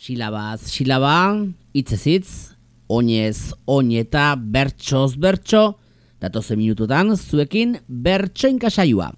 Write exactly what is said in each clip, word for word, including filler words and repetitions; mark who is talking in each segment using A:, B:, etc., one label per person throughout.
A: Silabaz, silaba, hitzez hitz, oinez, oineta, bertsoz, bertso, datozen minututan zuekin bertsoinka saioa.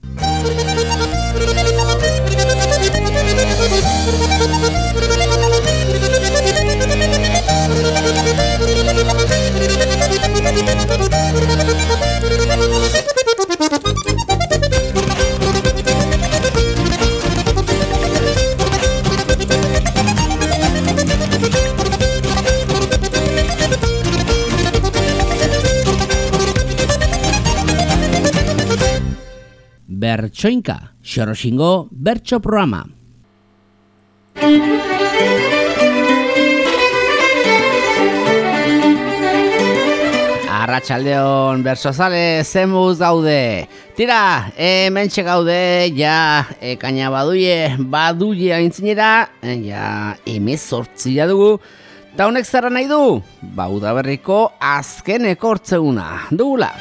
A: Bertsoinka, Xoroxingo bertso programa. Arratsaldeon bertsozale, zemuz gaude. Tira, hementxe gaude, ja, ekaina baduie, baduie aintzinera, ja, hemezortzia dugu. Ta honek zerra nahi du? Ba, udaberriko azkeneko hortzeguna dugula.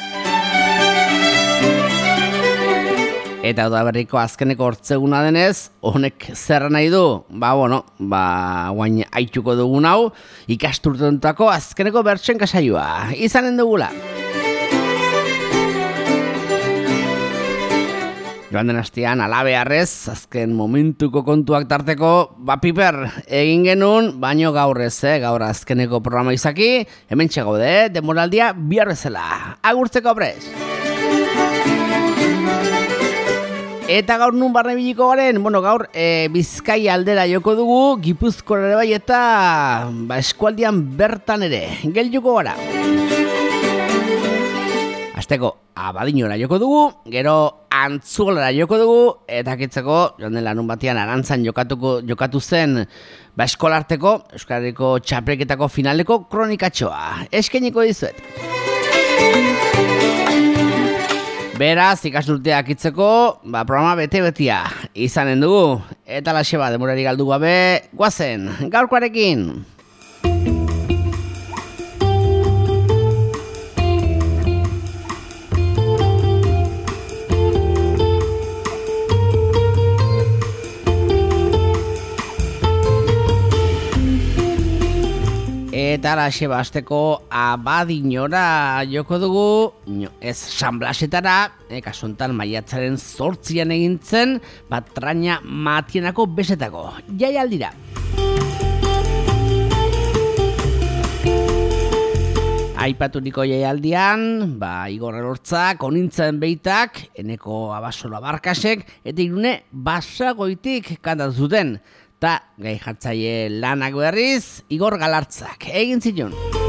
A: Eta udaberriko azkeneko hortzeguna denez, honek zer nahi du? Ba, bueno, ba, guain aituko dugun hau, ikasturtenuntako azkeneko bertsoinka saioa izanen dugula. Joan den astean, alabearrez, azken momentuko kontuak tarteko, ba, piper, egin genuen, baino gaur ez, eh? Gaur azkeneko programa izaki, hemen txegaude, demoraldia bihar bezala. Agurtzeko prez! Eta gaur nun barne biliko garen, bueno, gaur e, Bizkaia aldera joko dugu, Gipuzkoa ere bai eta ba, eskualdian bertan ere, gelduko gara. Azteko, Abadinora joko dugu, gero Antzuolara joko dugu, eta kitzeko, joan den larun batean Arantzan jokatuko, jokatu zen ba, eskolarteko, Euskal Herriko txapelketako finaleko kronikatxoa. Eskainiko dizuet. Beraz, ikasturteak itzeko, ba, programa bete-betia izanen dugu. Eta laxe ba, demorari galdu gabe, guazen, gaurkoarekin! Eta laxe basteko Abadinora joko dugu, no, ez San Blasetara, e, kasuntan maiatzaren zortzian egintzen, Patraña Matienako besetako jaialdira. Aipaturiko jaialdian, ba, Igor Elortzak, Onintzen Beitak, Eneko Abasolo Abarkasek, eta Irune Basagoitik kantatu zuten. Eta gai jartzaile lanak berriz, Igor Galartzak egin zion.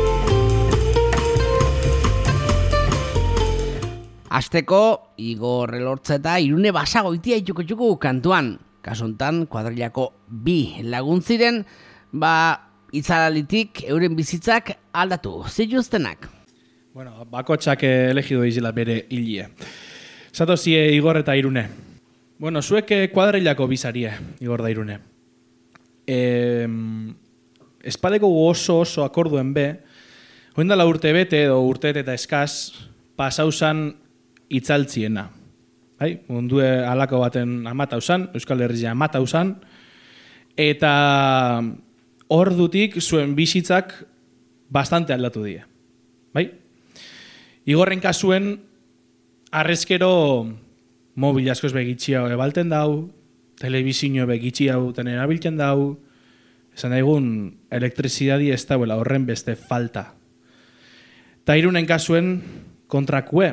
A: Azteko, Igor Elortza eta Irune Basagoitia itxuko-txuku kantuan. Kasuntan, kuadrilako bi lagun ziren, ba, itzalalitik euren bizitzak aldatu zituztenak.
B: Bueno, bakotxak elegido izela bere hilie. Zatozie Igor eta Irune. Bueno, zuek kuadrilako bizarie, Igor da Irune. Eh, espadeko oso oso akorduen be, hoendala urte bete edo urte eta eskaz pasausan itzaltziena. Bai? Mundue alako baten amatausan, Euskal Herria amatausan, eta ordutik zuen bizitzak bastante aldatu die. Bai? Igorren kasuen arrezkero mobil askoz begitxia ebalten dau, telebizio begitxi hau ten erabiltzen dau, esan daigun elektrizidadi ez dauela horren beste falta. Ta Irunen kasuen kontrakue.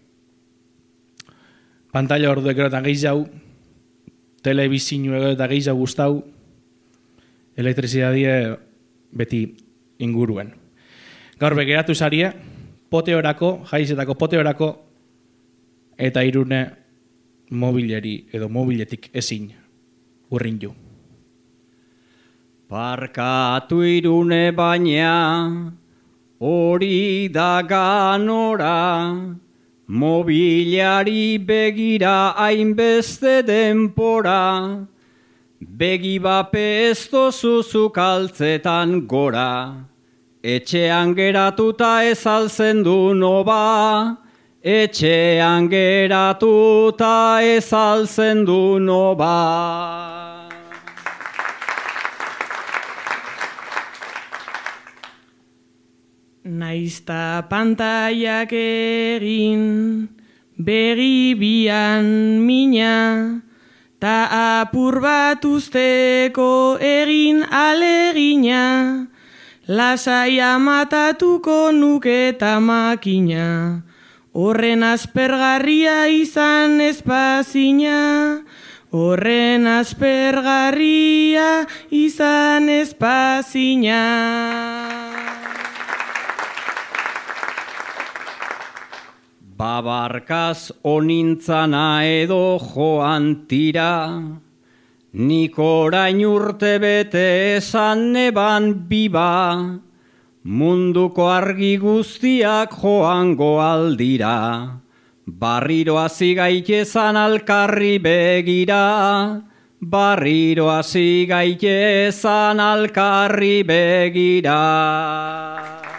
B: Pantalla orduek gero eta gehiago, telebizio eta gehiago guztau, elektrizidadi beti inguruen. Gaur begeratu zarie, poteorako, jaizetako poteorako, eta Irune mobileri edo mobiletik ezin urrin ju.
C: Barkatu Irune baina, hori da ganora, mobiliari begira hainbeste denpora, begi bape ez dozuzuk altzetan gora, etxean geratuta ez altzen du noba, etxean geratuta ez altzen du noba.
D: Naizta pantaiak egin begi bian mina, ta apur bat usteko egin alegina, lasai amatatuko nuke eta makina, horren aspergarria izan espazina, horren aspergarria izan espazina.
C: Babarkaz onintzana edo joan tira, nik orain urte bete esan neban biba, munduko argi guztiak joango aldira, barriro hasi gaitezan alkarri begira, barriro hasi gaitezan alkarri begira.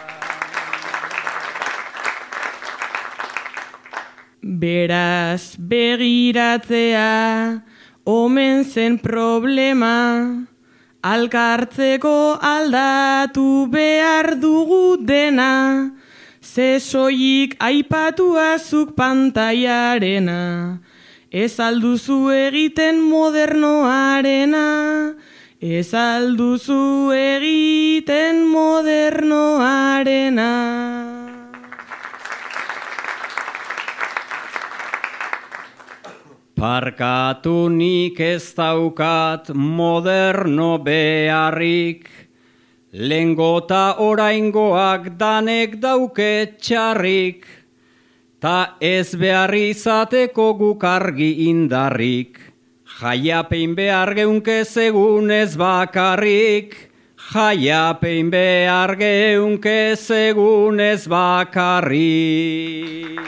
D: Beraz begiratzea omen zen problema, alkartzeko aldatu behar dugu dena, ze soilik aipatua zuk pantaiarena, ez alduzu egiten modernoarena, ez alduzu egiten modernoarena.
C: Barkatu nik ez daukat moderno beharrik, lengota oraingoak danek dauke txarrik, ta ez behar izateko guk argi indarrik, jaiapein behar geunke segunez bakarrik, jaiapein behar geunke segunez bakarrik.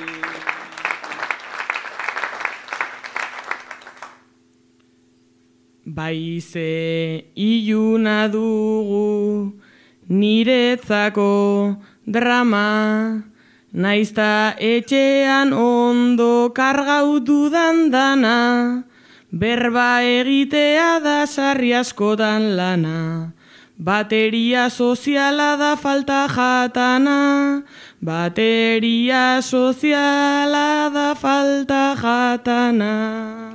D: Baize iluna dugu niretzako drama, naizta etxean ondo kargau dudan dana, berba egitea da sarri askotan lana, bateria soziala da falta jatana, bateria soziala da falta jatana.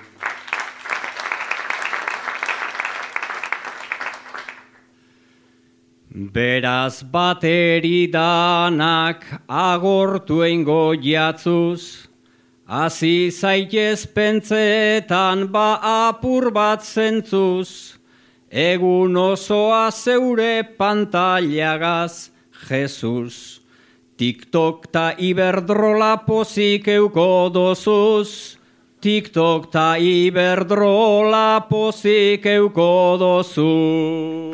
C: Beraz bateri danak agortu eingo jatzuz, hasi zaitez pentsetan ba apur bat zentzuz, egun osoa zeure pantailagaz, Jesus. TikTok ta Iberdrola pozik euko dozuz, TikTok ta Iberdrola pozik euko dozuz.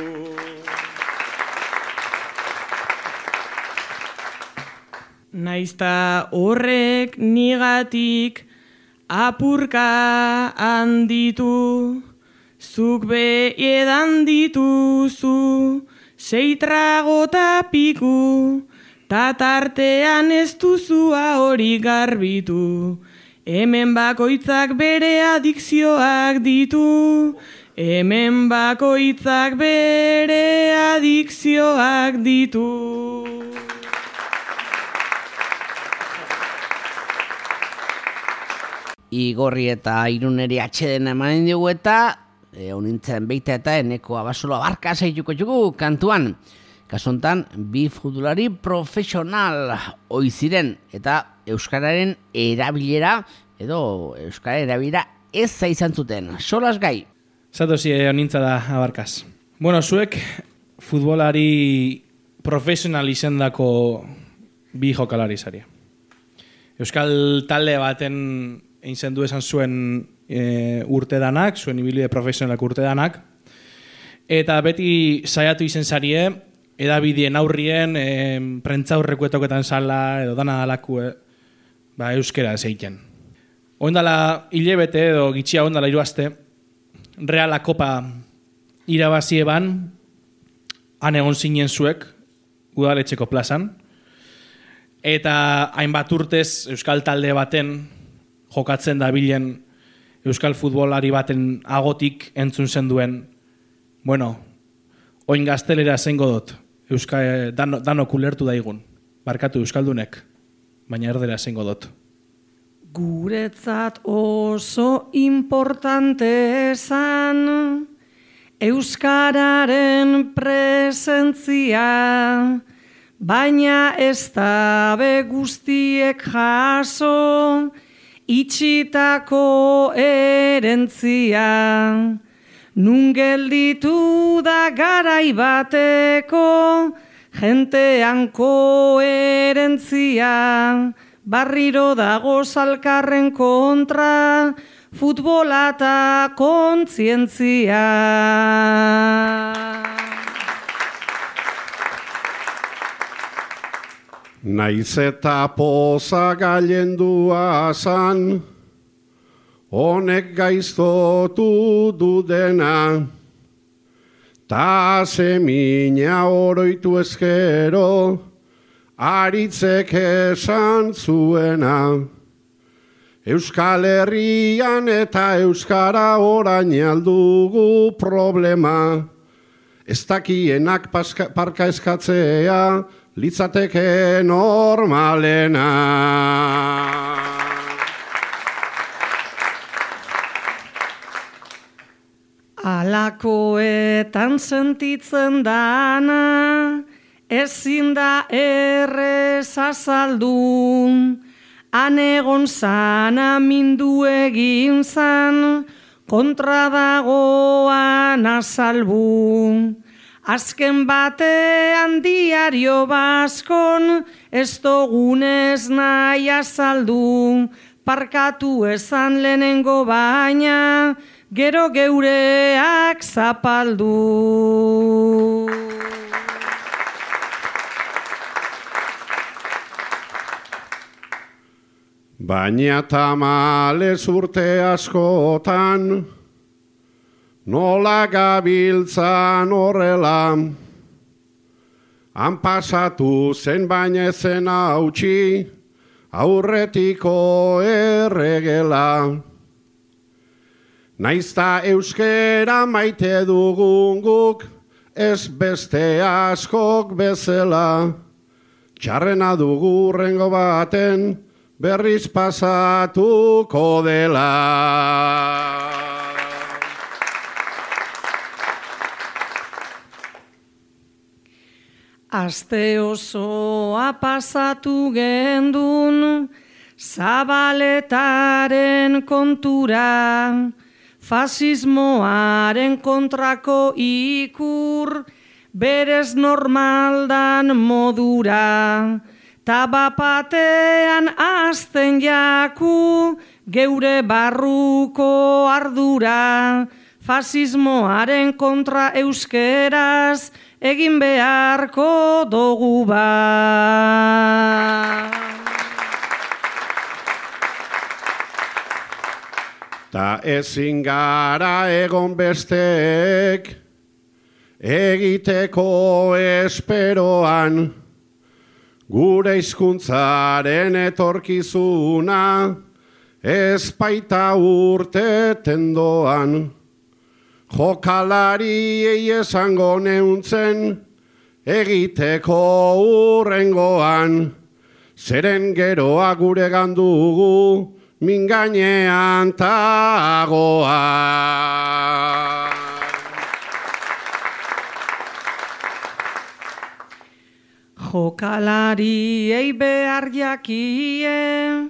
D: Naizta horrek nigatik apurka handitu, zuk be edan dituzu, sei tragota piku, ta tartean ez duzua hori garbitu. Hemen bakoitzak bere adikzioak ditu, hemen bakoitzak bere adikzioak ditu.
A: Igorri eta Iruneri atxeden emanen dugu eta e, honintzen beita eta eneko abasolo abarka zaituko dugu kantuan. Kasontan, bi futbolari profesional oiziren eta euskararen erabilera edo euskararen erabilera ez zaizan zuten. Solas gai.
B: Zatozi honintza da abarkaz. Bueno, zuek futbolari profesional izendako bi jokalari zaria. Euskal talde baten egin zendu esan zuen e, urte danak, zuen ibilbide profesionalak urte danak, eta beti saiatu izen zarie, edabidien aurrien, e, prentzaurrekuetoketan sala, edo dana dalaku, e, ba, euskera zeiten. Oindala hilebete edo gitxia oindala iruazte, Reala Kopa irabazi eban, han egon zinen zuek, udaletxeko plazan, eta hainbat urtez Euskal talde baten jokatzen dabilen Euskal futbolari baten agotik entzun zen duen, bueno, oin gaztelera zengo dut, Euska, dano, danok ulertu daigun. Barkatu Euskaldunek, baina erdera esango dut.
D: Guretzat oso importante esan Euskararen presentzia, baina ez dabe guztiek jaso itxitako erentzia. Nun gelditu da garai bateko jentean koherentzia, barriro dago zalkarren kontra, futbola eta kontzientzia.
E: Naiz eta poza gailendua zan, honek gaiztotu dudena, ta semina oroitu ezkero, aritzek esan zuena. Euskal Herrian eta Euskara orain aldugu problema, ez dakienak paska, parka eskatzea, litzateke normalena.
D: Alakoetan sentitzen dana, ezin da errez azaldu, han egon zana mindu egin zan, kontra dagoan azalbu. Azken batean diario baskon, ez dogunez nahi azaldu, parkatu esan lehenengo baina, gero geureak zapaldu.
E: Baina tamalez urte askotan, nola gabiltzan horrela, han pasatu zen baina ezen hautsi, aurretiko erregela. Naizta euskera maite dugun guk, ez beste askok bezala, txarrena dugu rengo baten, berriz pasatuko dela.
D: Aste osoa pasatu gendun, Zabaletaren kontura, fasismoaren kontrako ikur, berez normaldan modura, tabapatean azten jaku, geure barruko ardura, fasismoaren kontra euskeraz, egin beharko dugu ba.
E: Ta ezin gara egon besteek, egiteko esperoan, gure hizkuntzaren etorkizuna, ez baita urteten doan. Jokalariei esango neuntzen, egiteko urrengoan, zeren geroa gure gandugu, min gainean tagoa.
D: Jokalariei behar jakie,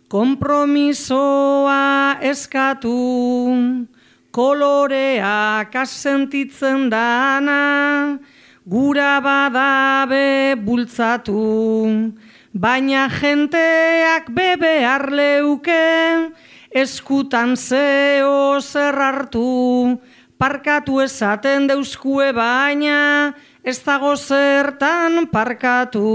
D: konpromisoa eskatu, koloreak asentitzen dana, gura badabe bultzatu, baina jenteak behar leuke, eskutan zeo zer hartu, parkatu esaten deuskue baina, ez dago zertan parkatu.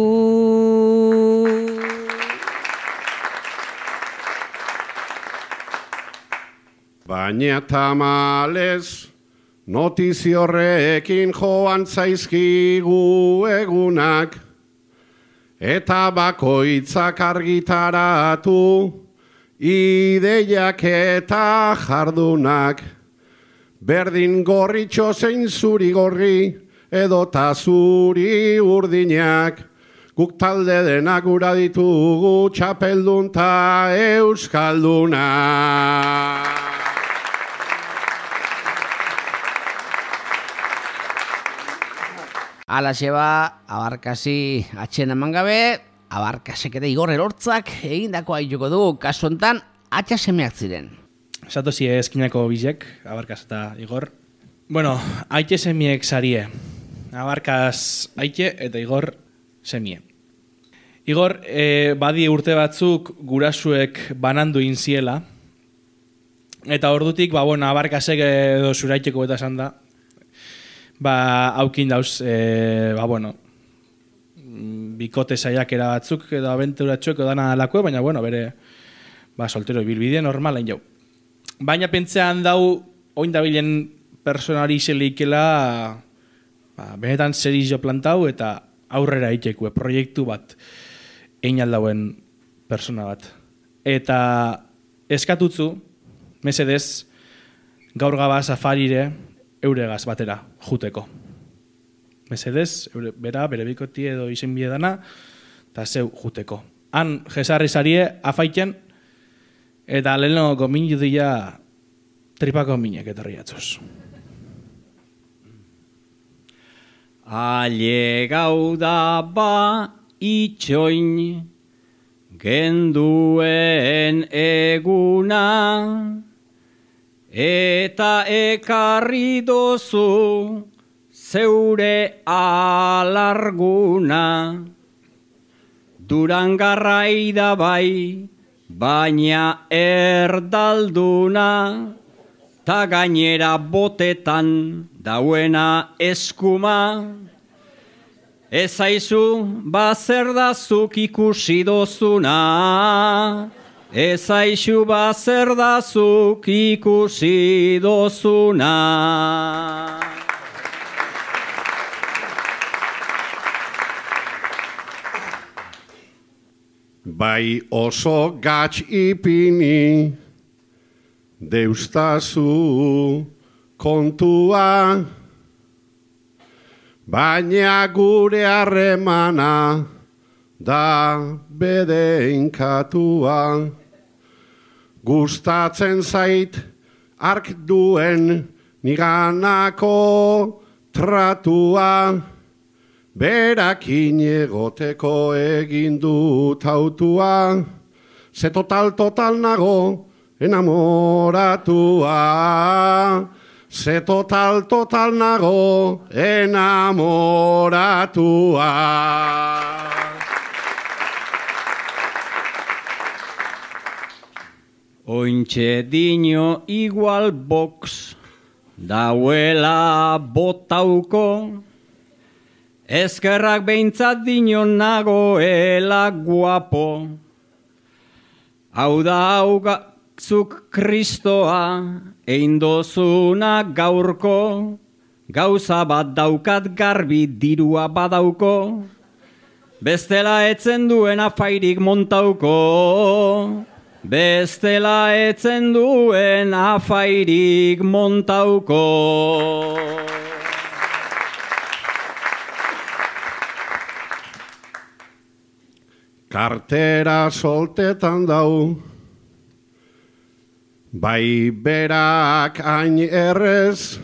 E: Baina tamalez, notiziorrekin joan zaizkigu egunak, eta bakoitzak argitaratu, ideiak eta jardunak. Berdin gorritxo zein zuri gorri, edota zuri urdinak, guk talde denak gura ditugu txapeldun ta euskalduna.
A: Alaxe ba, abarkasi atxen eman gabe, abarkasek eta Igor Elortzak egindako aituko dugu, kasu hontan atxa semeak ziren.
B: Zatozi eskinako bizek, abarkaz eta Igor. Bueno, aite semiek sarie. Abarkaz aite eta Igor semie. Igor, e, badi urte batzuk gurasuek banandu inziela, eta ordutik, ba, bueno, abarkazek edo zuraiteko eta esan da, ba, haukin dauz, e, ba, bueno, bikote saiakera batzuk edo abenturatxoek edo dana alakue, baina, bueno, bere, ba, soltero ibilbide normalain jau. Baina pentsean dau, oin dabilen personari izelikela, ba, benetan zerizio plantau eta aurrera itekue, proiektu bat, egin aldauen persona bat. Eta eskatutzu, mesedez, gaur gaba safarire, euregaz batera, juteko. Mesedez, eure, bera, bere bikoti edo izen biedana, eta zeu juteko. Han, jesarri zarie, afaiten, eta lehenoko minu dira tripako minek etorriatzuz.
C: Ale gauda ba itxoin, genduen eguna, eta ekarri dozu zeure alarguna. Durangarrai da bai, baina erdalduna, ta gainera botetan dauena eskuma. Ez aizu, bazer dazuk ikusi dozuna. Ez aizu bazer dazuk ikusi dozuna.
E: Bai oso gatz ipini, deustazu kontua, baina gure harremana da bedeinkatua. Gustatzen zait ark duen niganako tratua, berakin egoteko egin dut autua, ze total total nago enamoratua, ze total total nago enamoratua.
C: Ointxe dino igual box, dauela botauko, ezkerrak behintzat dino nagoela guapo. Hau da haugazuk kristoa, eindozuna gaurko, gauza bat daukat garbi dirua badauko, bestela etzen duen afairik montauko. Bestela etzen duen afairik montauko.
E: Kartera soltetan dau, bai berak hain errez,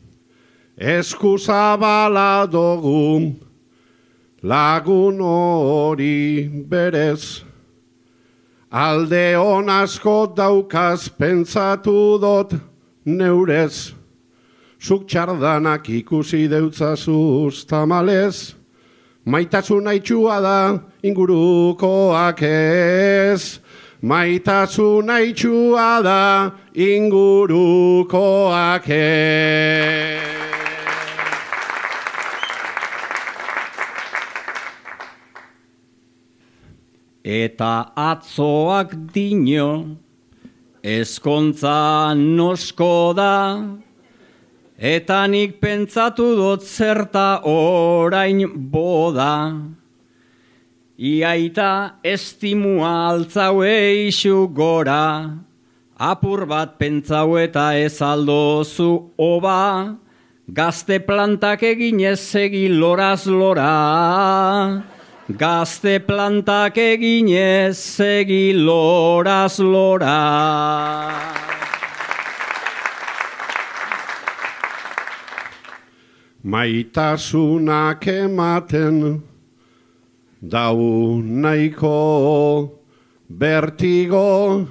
E: eskuzabala dugu, lagun hori berez. Alde hon asko daukaz pentsatu dot neurez, zuk txardanak ikusi deutzazuz tamalez, maitasun haitxua da ingurukoak ez, maitasun haitxua da ingurukoak ez.
C: Eta atzoak dino, ezkontza nosko da, eta nik pentsatu dut zerta orain boda. Iaita estimua altzaue isu gora, apur bat pentsau eta ez aldozu oba, Gazte plantak eginez segi loraz lora. Gazte plantak eginez segi loraz lora.
E: Maitasunak ematen dau nahiko bertigo,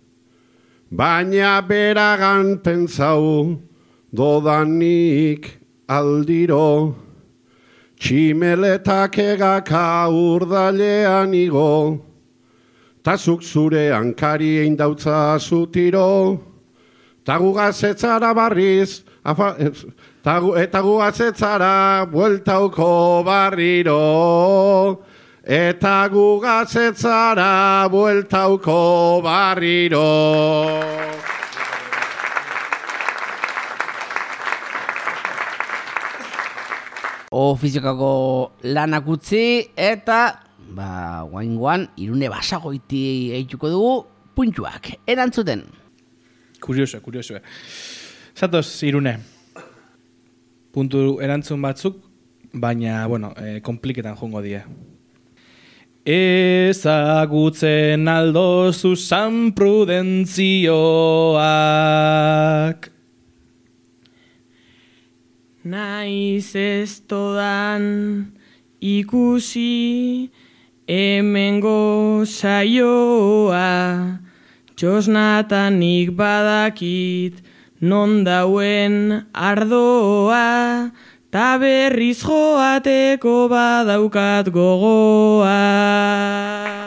E: baina beragan pentsau dodanik aldiro, tximeletak egaka urdalean igo, tazuk zure hankari eindautza zutiro, tagu gazetzara barriz, afa, tagu, eta gu gazetzara bueltauko barriro, eta gu gazetzara bueltauko barriro.
A: Ofiziokako lanak utzi eta ba, guaingoan Irune Basagoiti eituko dugu puntuak erantzuten.
B: Kurioso, kurioso. Zatoz, Irune. Puntu erantzun batzuk, baina, bueno, eh, kompliketan jongo die. Ezagutzen aldozu San Prudentzioak.
F: Naiz ez todan ikusi hemengo saioa, txosnatanik badakit non dauen ardoa, ta berriz joateko badaukat gogoa.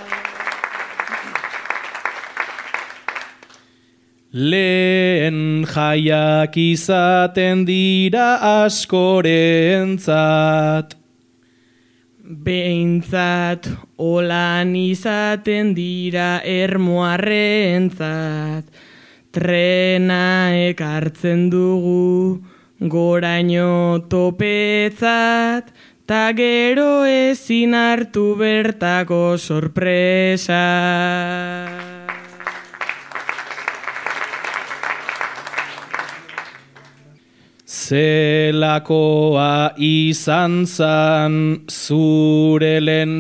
B: Lehen jaiak izaten dira askorentzat.
F: Behintzat olan izaten dira ermuarrentzat. Trena ekartzen dugu goraino topetzat, ta gero ezin hartu bertako sorpresa.
B: Zelakoa izan zan zure lehen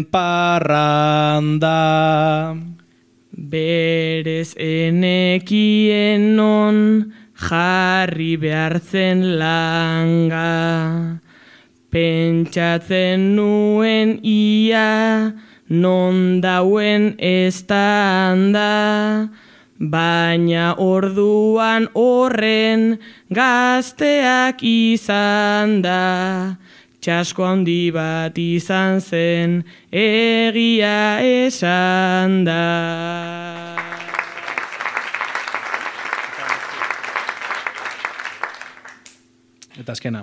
B: parranda.
F: Berez enekien non jarri behartzen langa. Pentsatzen nuen ia non dauen estanda. Baina orduan horren gazteak izan da. Txasko handi bat izan zen egia esan da.
B: Eta azkena.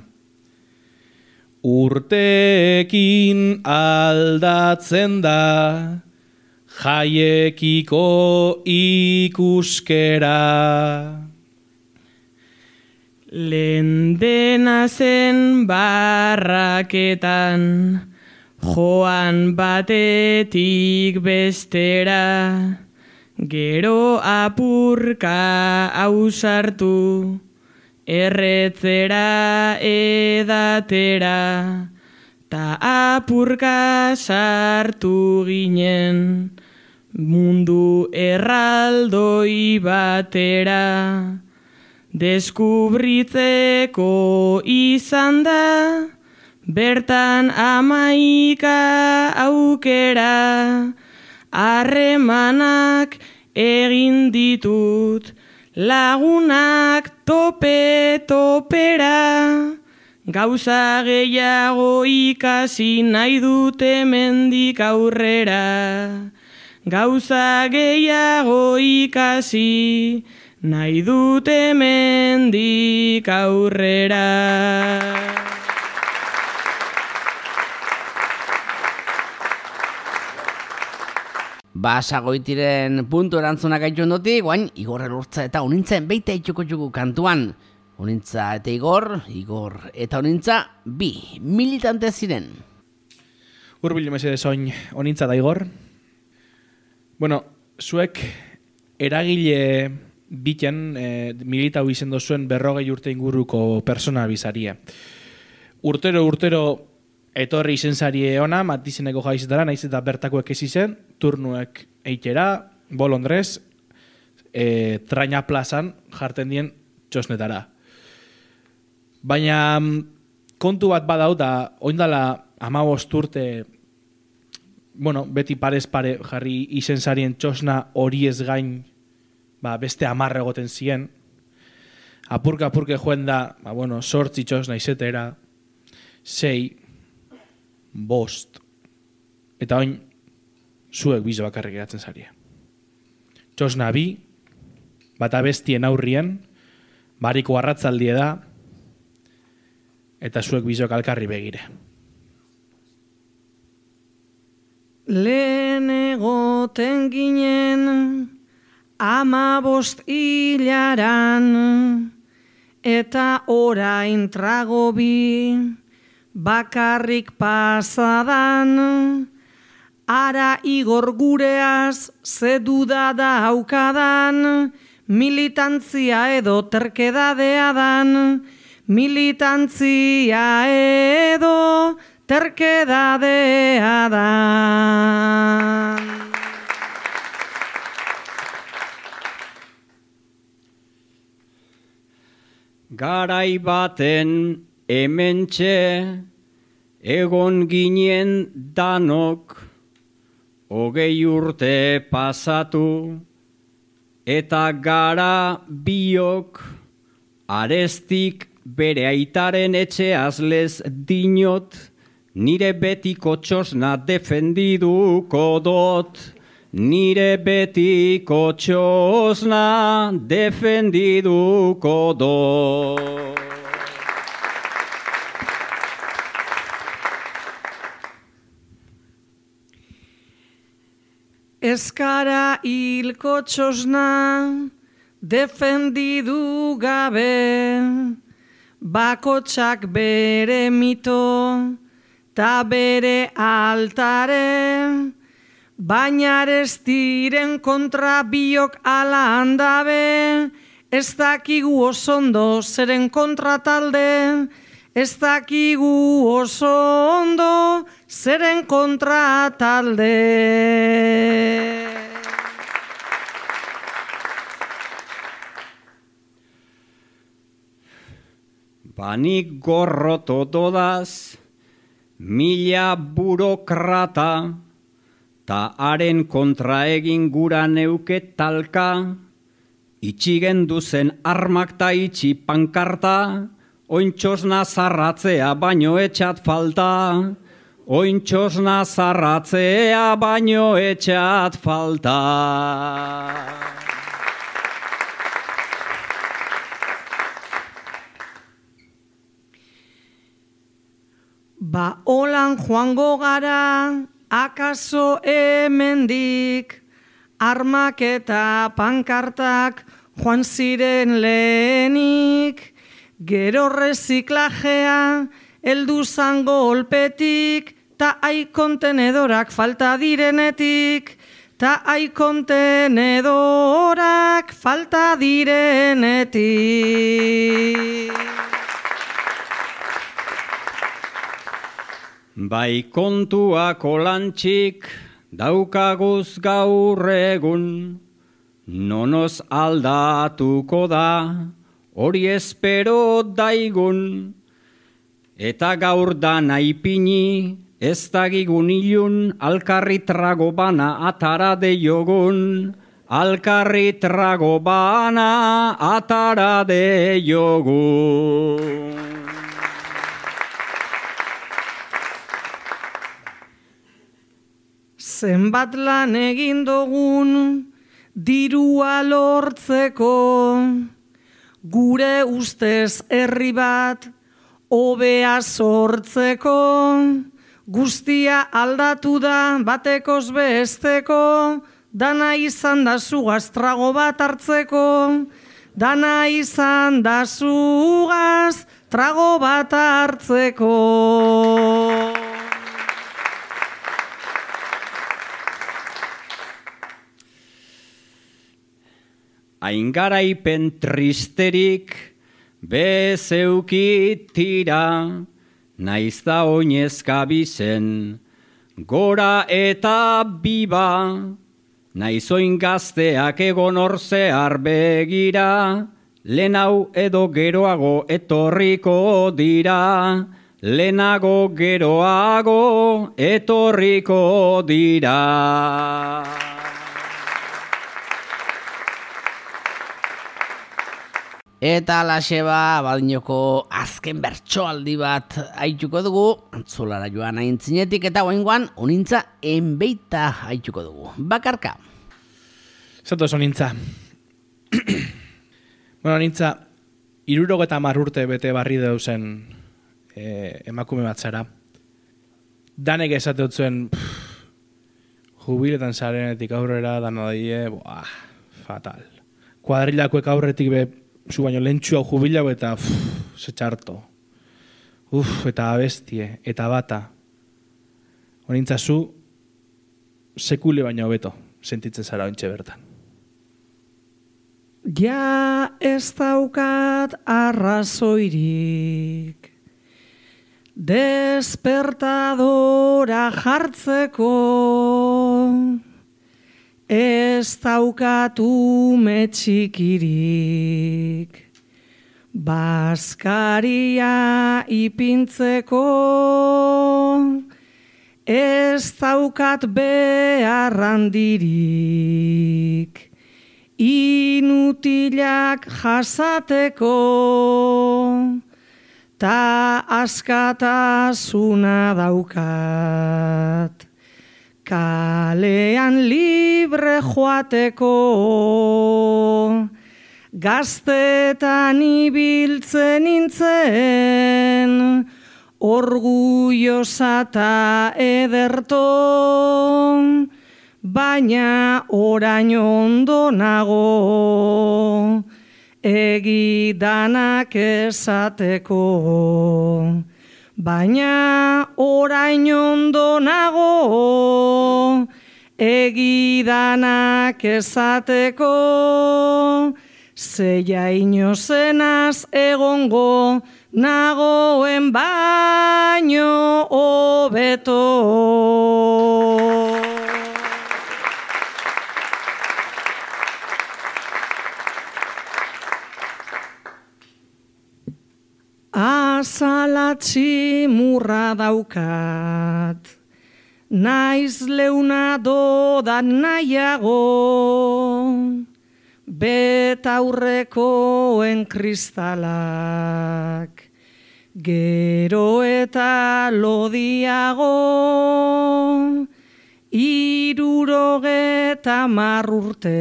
B: Urteekin aldatzen da jaiekiko ikuskera.
F: Lehen dena zen barraketan, joan batetik bestera, gero apurka ausartu, erretzera edatera, ta apurka sartu ginen, mundu erraldoi batera. Deskubritzeko izan da, bertan amaika aukera, harremanak egin ditut, lagunak tope topera, gauza gehiago ikasi nahi dut hemendik aurrera, gauza gehiago ikasi nahi dut hemendik aurrera.
A: Basagoitiren puntu erantzunak aitu ondotik, guain Igor Elortza eta Unintzen beita itxuko txuku kantuan. Unintza eta Igor, Igor eta Unintza bi militante ziren.
B: Urbil mesede soin Unintza da Igor. Bueno, zuek eragile biten e, militau izendo zuen berrogei urte inguruko persona bizarie. Urtero, urtero, etorri izen zarie ona, Matizeneko jaizetara, naiz eta bertakoek ez izen, turnuek eitera, Bolondrez, e, Traina plazan jarten dien txosnetara. Baina kontu bat badau da, oindala hamabost urte, bueno, beti parez pare jarri izen zarien txosna horiez gain, ba, beste amarre egoten ziren. Apurka apurke joen da, ba, bueno, sortzi txosna izetera, sei, bost, eta oin, zuek bizo bakarrik geratzen zarie. Txosna bi, bata bestien aurrien, bariko arratzaldie da, eta zuek bizok alkarri begire.
D: Lehen egoten ginen amabost hilaran, eta orain trago bi bakarrik pasadan, ara Igor gureaz ze duda da haukadan, militantzia edo terkedadea dan, militantzia edo terkedadea dan.
C: Garai baten hementxe egon ginen danok, hogei urte pasatu, eta gara biok arestik bere aitaren etxeaz lez dinot, nire betiko txosna defendiduko dot, nire betiko txosna defendiduko dot.
D: Eskara hilko txosna defendidu gabe, bakotsak bere mito ta bere altare, baina ez diren kontra biok ala handabe, ez dakigu osondo zeren kontra talde, ez dakigu osondo zeren kontra talde.
C: Banik gorroto dodaz, mila burokrata, ta haren kontra egin gura neuke talka, itxigen duzen armak ta itxi pankarta, ointxosna zarratzea baino etxat falta, ointxosna zarratzea baino etxat falta.
D: Ba holan joango gara, akaso hemendik, armak eta pankartak joan ziren lehenik, gero reziklajea, heldu zan golpetik, ta ai kontenedorak falta direnetik, ta ai kontenedorak falta direnetik.
C: Bai kontuak olantxik daukaguz gaur egun, nonoz aldatuko da, hori espero daigun, eta gaur da naipini, ez dagigun ilun, alkarri trago bana atara deiogun, alkarri trago bana atara deiogun.
D: Zenbat lan egin dugun dirua lortzeko, gure ustez herri bat hobea sortzeko, guztia aldatu da batekoz besteko, dana izan da zugaz trago bat hartzeko, dana izan da zugaz trago bat hartzeko.
C: hain garaipen tristerik bezeukitira, naiz da oinezka bizen, gora eta biba, naiz oin gazteak egon orzear begira, lehen hau edo geroago etorriko dira, lehenago geroago etorriko dira.
A: Eta laseba badinoko azken bertsoaldi bat haituko dugu, antzolara joan aintzinetik eta oingoan onintza enbeita haituko dugu. Bakarka.
B: Zatoz onintza. Bueno, onintza, irurogeta eta marrurte bete barri deuzen eh, emakume bat zara. Danek esate zuen jubiletan zarenetik aurrera, dano daie, buah, fatal. Kuadrilakoek aurretik be, zu baino lentsu hau jubilau eta uff, ze txarto. Uff, eta abestie, eta bata. Honintza zu, sekule baino hobeto, sentitzen zara ontxe bertan.
D: Ja ez daukat arrazoirik, despertadora jartzeko, ez daukatu metxikirik, bazkaria ipintzeko, ez daukat behar handirik, inutilak jasateko, ta askatasuna daukat. Kalean libre joateko, gaztetan ibiltzen nintzen, orgullosa ta ederto, baina orain ondo nago, egidanak esateko. Baina orain ondo nago, egidanak esateko, zeia inozenaz egongo, nagoen baino hobeto. Azalatzi murra daukat, naiz leuna dodan nahiago, betaurrekoen kristalak, gero eta lodiago, irurogeta marrurte,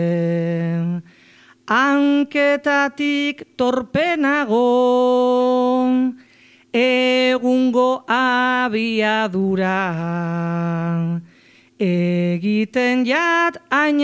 D: hanketatik torpenago, egungo abiadura, egiten jat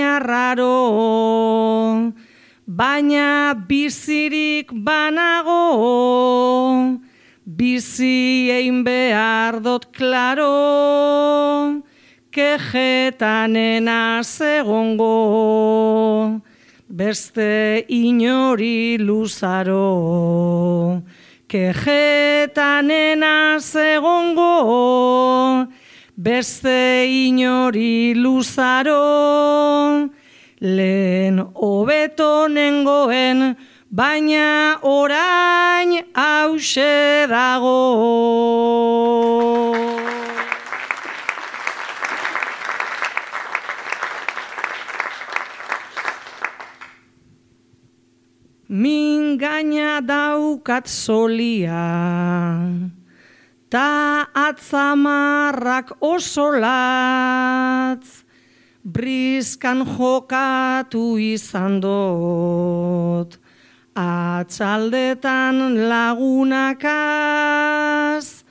D: ainarraro, baina bizirik banago, bizi egin behar dot klaro, kejetanen egongo, beste inori luzaro, kejetanen egongo, beste inori luzaro, lehen hobeto nengoen, baina orain hause dago. Min gaina daukat zolia, ta atzamarrak oso latz, briskan jokatu izan dut, atzaldetan lagunakaz,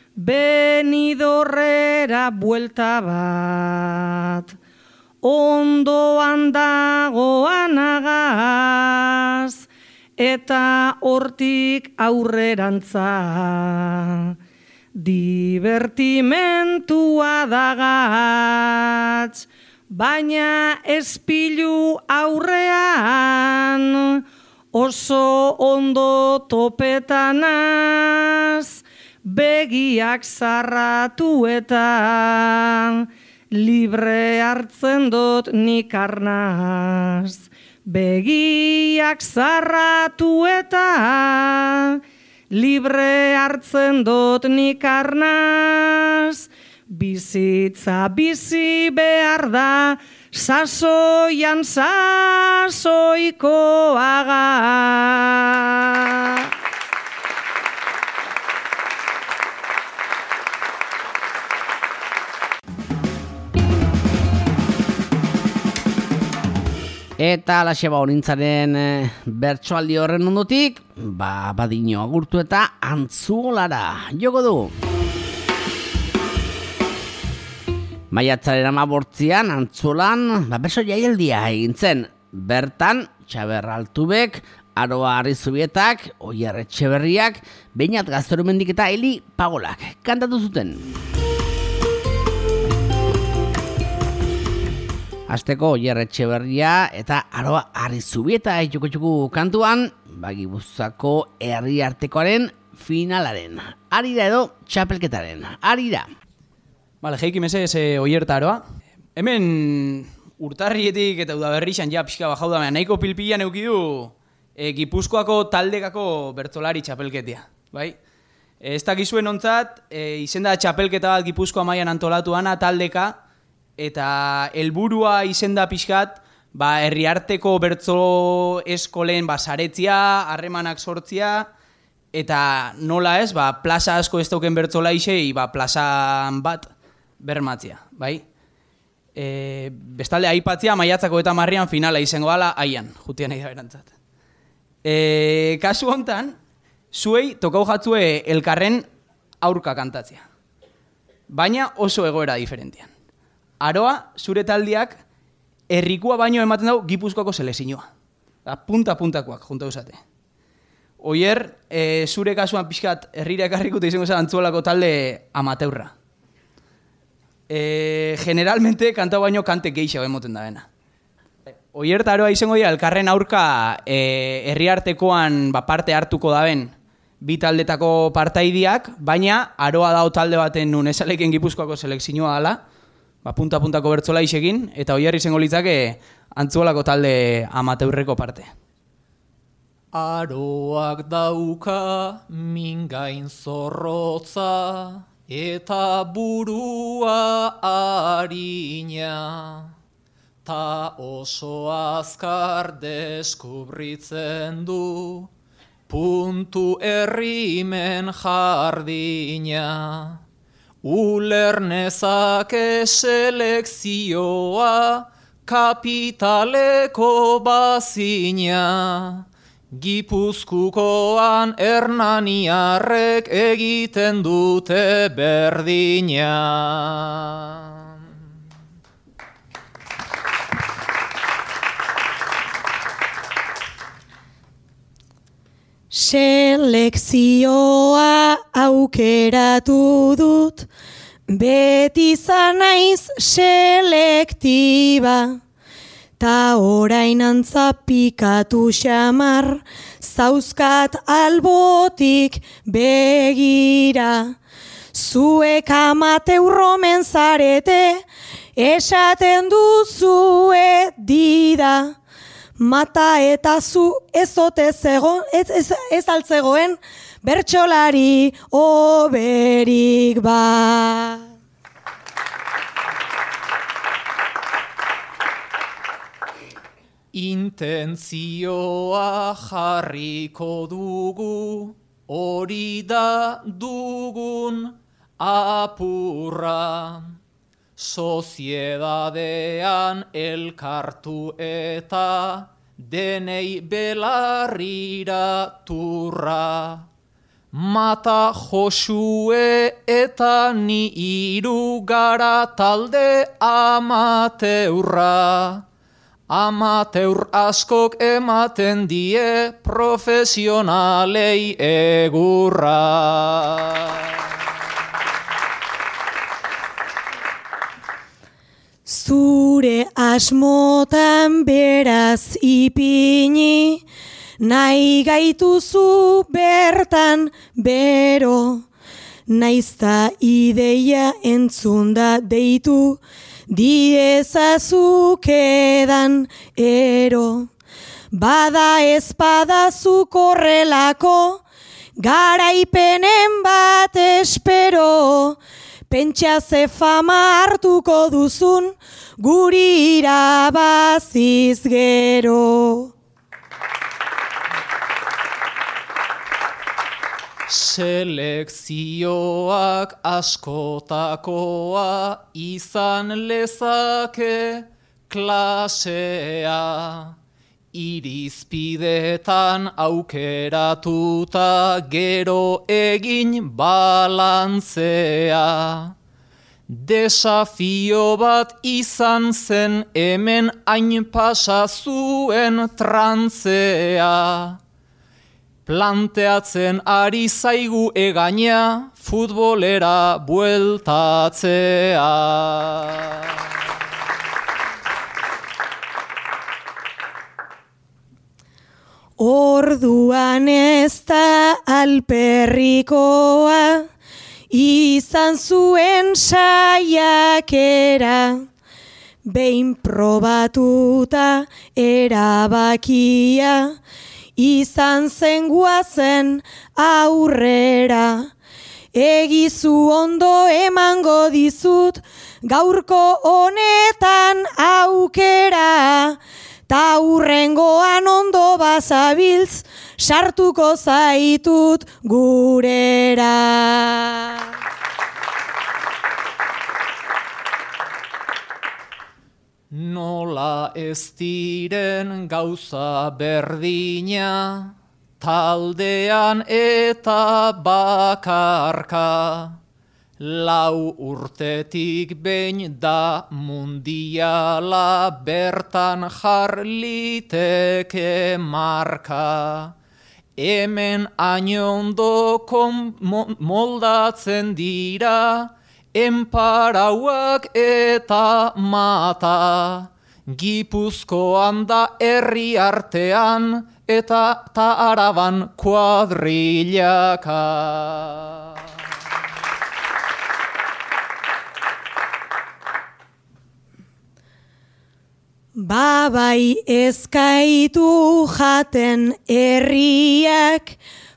D: Benidorrera buelta bat, ondoan dagoan agaz, eta hortik aurrerantza, divertimentua dagatz, baina espilu aurrean, oso ondo topetanaz, begiak zarratu eta libre hartzen dut nik arnaz. Begiak zarratu eta libre hartzen dut nik arnaz. Bizitza bizi behar da, sasoian sasoikoaga.
A: Eta alaxe ba honintzaren e, bertsoaldi horren ondotik, ba, badino agurtu eta antzuolara joko du. Maiatzaren amabortzian antzuolan, ba, berso jaialdia egin zen. Bertan, Txaber Altubek, Aroa Arrizubietak, Oier Etxeberriak, Beñat Gaztelumendik eta Eli Pagolak kantatu zuten. Azteko Oier Etxeberria eta Aroa Arrizubieta etxuko txuku kantuan, Bagibuzako herri artekoaren finalaren. Arira edo txapelketaren. Arira.
G: Bale, jeiki mesez e, Oier eta Aroa. Hemen urtarrietik eta udaberrixan ja pixka bajau da, nahiko pilpilan eukidu e, Gipuzkoako taldekako bertsolari txapelketia. Bai? E, ez dakizuen ontzat, e, izenda txapelketa bat Gipuzkoa mailan antolatuana taldeka, eta helburua izenda pixkat, ba, herriarteko bertso eskolen ba, saretzia, harremanak sortzia, eta nola ez, ba, plaza asko ez dauken bertsolaixei, ba, plazan bat bermatzia, bai? E, bestalde, aipatzia maiatzako eta marrian finala izango dala, aian, jutian nahi da berantzat. E, kasu hontan, zuei tokau jatzue elkarren aurka kantatzea. Baina oso egoera diferentian. Aroa, zure taldiak, herrikua baino ematen dau Gipuzkoako selezioa. Punta-puntakoak, junta usate. Oier, e, zure kasuan pixkat herrira ekarrikuta izango zen antzuolako talde amateurra. E, generalmente, kantau baino kante geixo emoten da bena. Oier eta Aroa izango dira, elkarren aurka e, herriartekoan ba, parte hartuko daben bi taldetako partaidiak, baina Aroa dao talde baten nun ezaleken Gipuzkoako selekzioa dala, ba, punta-puntako bertzola isegin, eta Oier izango litzake antzuolako talde amateurreko parte.
H: Aroak dauka mingain zorrotza, eta burua harina, ta oso azkar deskubritzen du, puntu errimen jardina. Ulernezake selekzioa, kapitaleko bazina, Gipuzkoan hernaniarrek egiten dute berdina.
I: Selekzioa aukeratu dut, beti izan naiz selektiba. Ta orain antza pikatu xamar, zauzkat albotik begira. Zuek amateurromen zarete, esaten duzue dida. Mata eta zu ezote zegoen, ez, ez, ez altzegoen, bertsolari oberik ba.
H: Intentzioa jarriko dugu, hori da dugun apurra. Soziedadean elkartu eta denei belarrira turra. Mata Josue eta ni hiru gara talde amateurra. Amateur askok ematen die profesionalei egurra.
I: Zu zure asmotan beraz ipini, nahi gaituzu bertan bero, naizta ideia entzunda deitu, diezazukedan ero. Bada ezpada zukorrelako, garaipenen bat espero, pentsa ze fama hartuko duzun, guri irabaziz gero.
H: Selekzioak askotakoa izan lezake klasea, irizpidetan aukeratuta gero egin balantzea. Desafio bat izan zen hemen hain pasa zuen trantzea. Planteatzen ari zaigu egaina futbolera bueltatzea.
I: Orduan ez da alperrikoa, izan zuen saiakera, behin probatuta erabakia, izan zen guazen aurrera. Egizu ondo emango dizut, gaurko honetan aukera, ta hurrengoan ondo bazabiltz, sartuko zaitut gurera.
H: Nola ez diren gauza berdina, taldean eta bakarka, lau urtetik behin da mundiala bertan jarliteke marka. Hemen ainondoko moldatzen dira, enparauak eta mata. Gipuzkoan da herri artean eta ta Araban kuadrilaka.
I: Babai ezkaitu jaten herriak,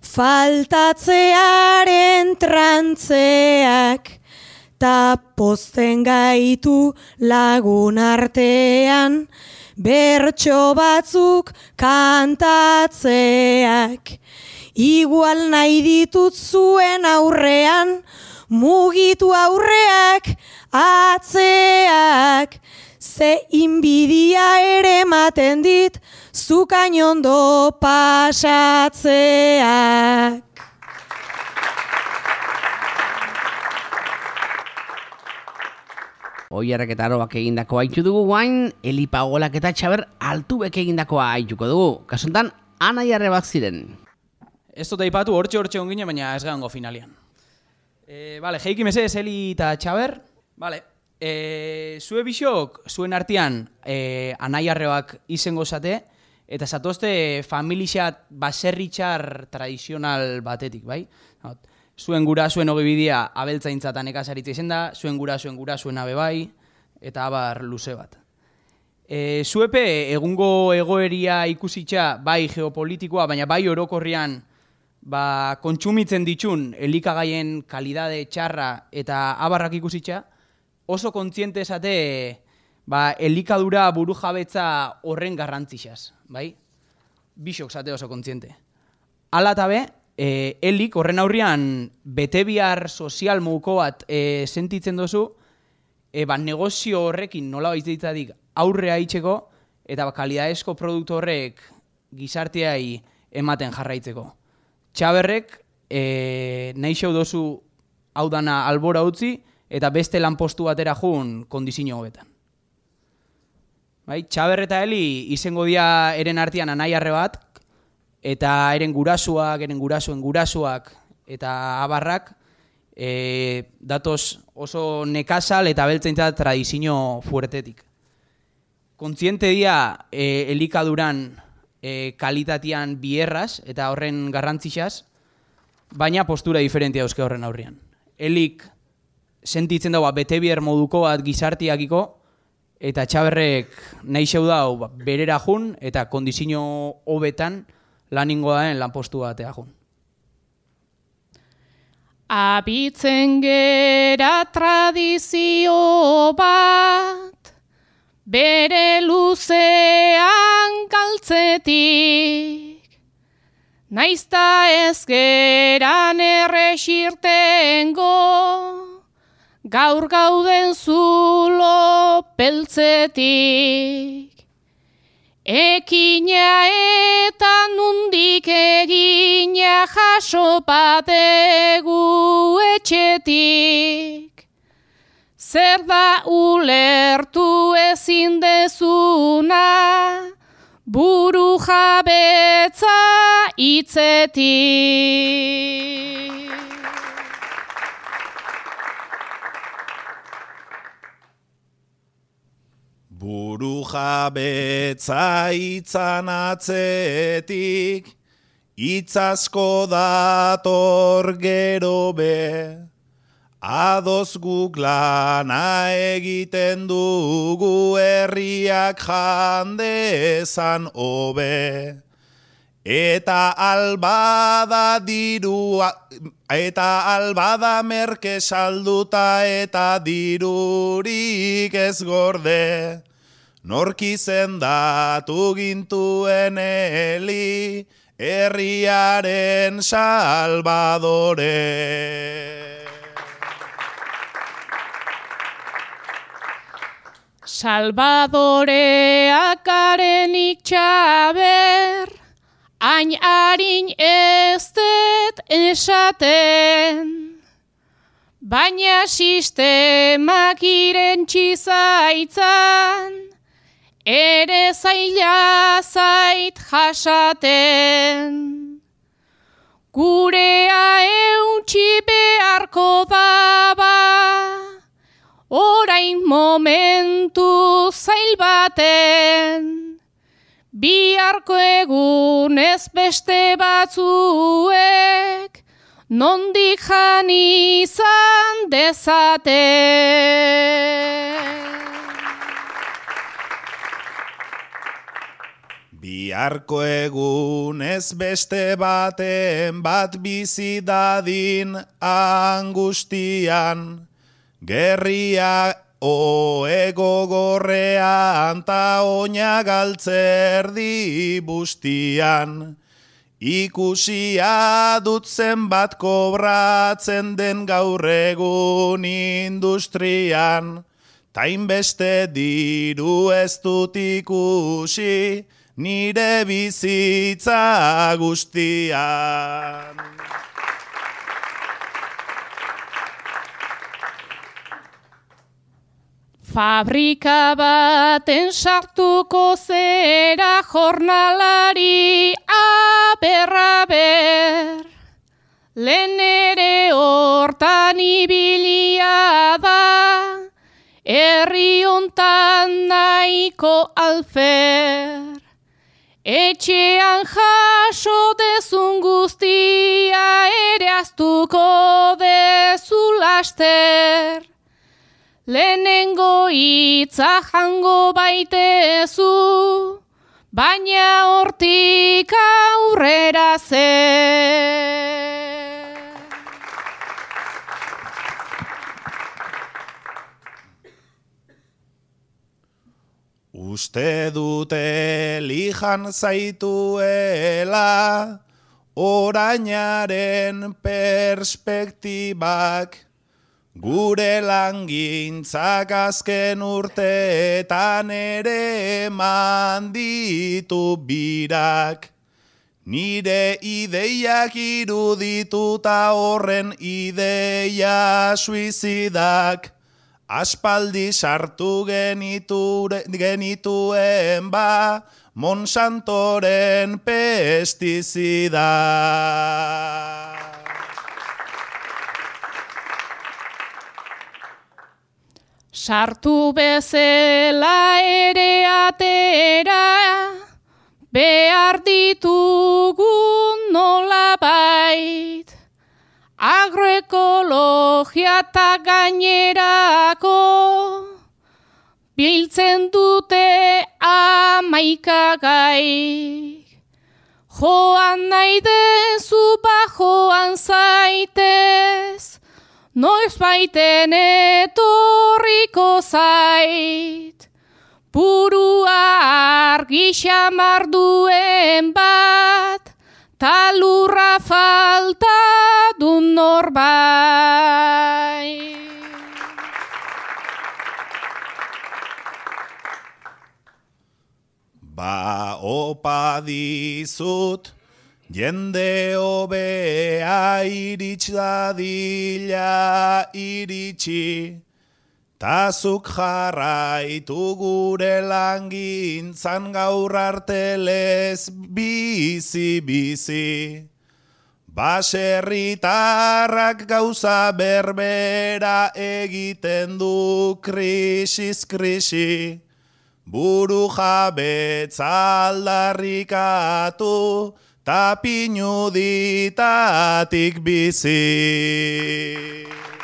I: faltatzearen trantzeak, ta pozten gaitu lagun artean, bertso batzuk kantatzeak. Igual nahi ditut zuen aurrean, mugitu aurreak, atzeak, ze inbidia ere ematen dit, zukainondo pasatzeak.
A: Oiarrak eta Aroak egindakoa haitu dugu guain, Eli Pagolak eta Txaber Altubek egindakoa haituko dugu. Kasuntan, Anai Arrebak ziren.
G: Ez dut aipatu hortxe-hortxe ongine, baina ez gango finalian. E, vale, jeiki mesedez Eli eta Txaber. Vale, e, zue bisok, zuen artean e, Anai Arrebak izango zate, eta zatozte familixat baserritxar tradizional batetik, bai? Zuen gura, zuen ogibidea abeltzaintzatan ekasaritza izen da, zuen gura, zuen gura, zuen abe bai, eta abar luze bat. E, zuepe egungo egoeria ikusitza bai geopolitikoa, baina bai orokorrian ba, kontsumitzen ditxun elikagaien kalidade txarra eta abarrak ikusitza, oso kontziente esate ba, elikadura buru jabetza horren garrantzixaz, bai? Bisok zate oso kontziente. Ala eta be, E, elik horren aurrian betebiar sozial muko bat e, sentitzen dozu, e, ba, negozio horrekin nola baitzadik aurrea itxeko eta ba, kalidadezko produktu horrek gizarteai ematen jarraitzeko. Txaberrek e, nahi xeu dozu hau dana albora utzi eta beste lanpostu batera jun kondizio hobetan. Bai, Txaber eta Eli izango dia eren artean Anai Arrebat, eta eren gurasuak, eren gurasuen gurasuak eta abarrak e, datoz oso nekazal eta beltzaintza tradizio fuertetik. kontziente dira e, elikaduran e, kalitatean bierraz eta horren garrantzixaz, baina postura diferentia dauzke horren aurrean. Elik sentitzen dagoa bete bier moduko bat gizartiakiko, eta Txaberrek nahi xeu dau ba, berera jun eta kondizio hobetan laningo daen lanpostu batea jun.
F: Abitzen gera tradizio bat, bere luzean galtzetik, naizta ez geran errexirtengo, gaur gauden zulo peltzetik. Ekina eta nundik egina jaso bategu etxetik. Zer da ulertu ezin dezuna, buru jabetza hitzetik.
J: Buru jabetza itzan atzetik, itzasko dator gero be, adoz guk lana egiten dugu herriak jandezan hobe. Eta albada dirua, eta albada merke salduta eta dirurik ez gorde. Norki zendatu gintuen eli, herriaren salbadore.
F: Salbadoreak garenik Txaber, hain harin ez dut esaten, baina sistemak irentsi zaitzan, ere zaila zait jasaten. Gurea euntsi beharko daba, orain momentu zail baten, biharko egunez beste batzuek, nondik jan izan dezaten.
J: Biharko egunez beste baten bat bizi dadin angustian, gerria oe gogorrean ta oina galtzerdi bustian. Ikusia dut zenbat kobratzen den gaur egun industrian, tain beste diru ez dut ikusi nire bizitza guztian.
F: Fabrika baten sartuko zera jornalari aber-aber, lehen ere hortan ibilia da, herri hontan nahiko alfer. Etxean jaso dezun guztia ere aztuko dezu laster. Lehenengo hitza jango baitezu, baina hortik aurrera zer.
J: Uste dute lijan zaituela, orainaren perspektibak, gure langintzak azken urteetan ere eman ditu birak. Nire ideiak irudituta horren ideia suizidak, aspaldi sartu geniture, genituen ba, Monsantoren pestizida.
F: Sartu bezala ere atera, behar ditugun nolabait. Agroekologia eta gainerako, biltzen dute amaikagai. Joan nahi dezu ba joan zaitez, noiz baiten etorriko zait. Burua argi xamar duen bat, ta lurra falta du norbait.
J: Ba opa dizut, jende hobea irits dadila iritsi, tazuk jarraitu gure langintzan gaur artelez bizi-bizi. Baserritarrak gauza berbera egiten du krisiz-krisi. Buru jabetza aldarrikatu, ta pinuditatik bizi.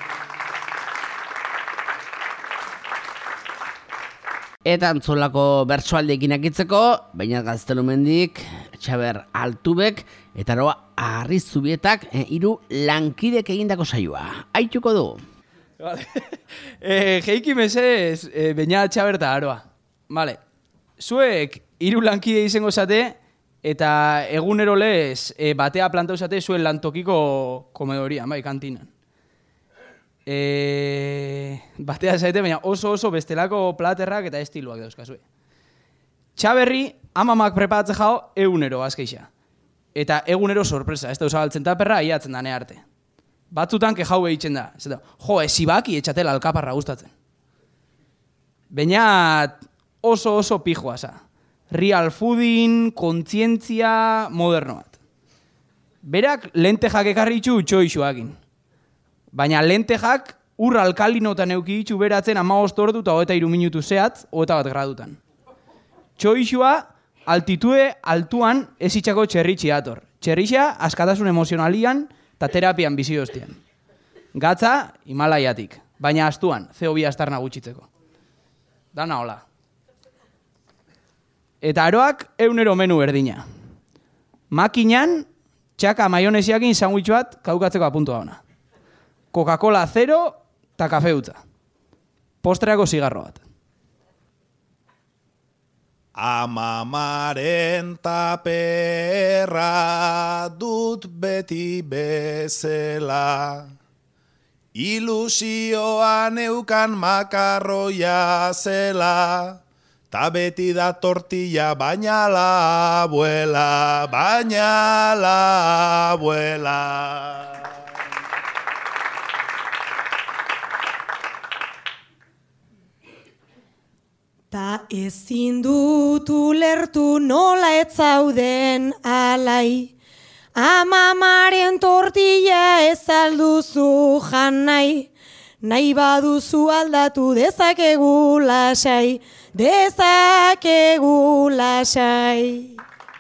A: Eta antzolako bertsoaldeekin akitzeko, baina gaztelumendik, Txaber Altubek, eta aroa Arrizubietak e, hiru lankidek egindako saioa. Aituko du.
G: Vale. eh, Jeiki mesedez, eh, baina Txaber eta aroa. Vale. Zuek hiru lankide izango zate, eta egunero lez e, batea plantau zate zuen lantokiko komedoria, bai, kantinan. E, batea zaite, baina oso oso bestelako platerrak eta estiloak dauzkazue. Txaberri, amamak preparatzen jau, egunero azkeixa. Eta egunero sorpresa, ez da usabaltzen taperra, iatzen dane arte. Batzutan ke jau egiten da. Zeta, jo, ezibaki etxatela alkaparra gustatzen. Baina oso oso pijoa za. Real foodin, kontzientzia moderno bat. Berak lentejak ekarri itxu txoixuakin. Baina lentejak ur alkalinotan euki itxu beratzen hamabost ordu eta hogeita hiru minutu zehatz, hogeita bat gradutan. Txoixua altitude altuan ez itxako txerritxi dator. Txerritxia askatasun emozionalian eta terapian bizi doztian. Gatza Himalaiatik, baina astuan, C O bi astarna gutxitzeko. Dana hola. Eta aroak eunero menu berdina. Makinan, txaka maionesiakin sandwich bat kaukatzeko apuntua ona. Coca-Cola zero eta kafe utza. Postreako zigarro bat.
J: Amamaren taperra dut beti bezela. Ilusioan eukan makarroia zela. Ta beti da tortilla, baina la abuela, baina la abuela.
I: Ta ezin dut ulertu nola ez zauden alai. Amamaren tortilla ez alduzu jan nahi. Nahi baduzu aldatu dezakegu lasai, dezakegu lasai.